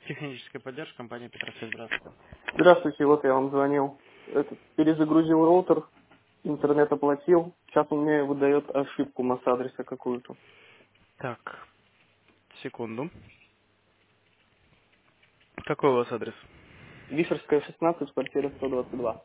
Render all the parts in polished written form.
Техническая поддержка, компания Петросвет, здравствуйте. Здравствуйте, вот я вам звонил. Перезагрузил роутер, интернет оплатил. Сейчас он мне выдает ошибку MAC-адреса какую-то. Так, секунду. Какой у вас адрес? Вишерская, 16, квартира 122.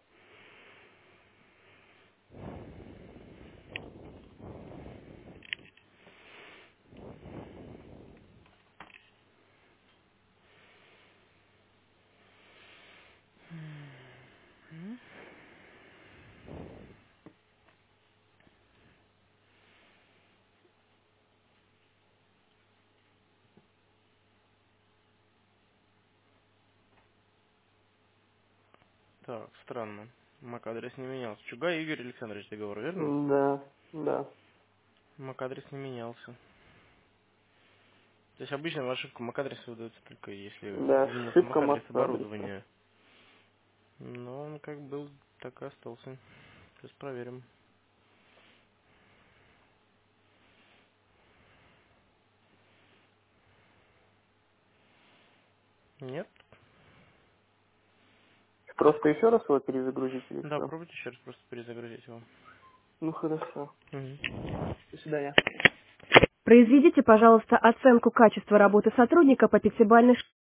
Так, странно. MAC-адрес не менялся. Чугай Игорь Александрович, договор, верно? Да, да, MAC-адрес не менялся. То есть обычно ошибка MAC-адреса выдается только если да, изменился ошибка MAC-адрес MAC-адреса. оборудования. Но он как был, так и остался. Сейчас проверим. Нет? Просто еще раз его перезагрузить или Да, что? пробуйте еще раз просто перезагрузить его. Ну хорошо. Мгм. До свидания. Произведите, пожалуйста, оценку качества работы сотрудника по пятибалльной шкале.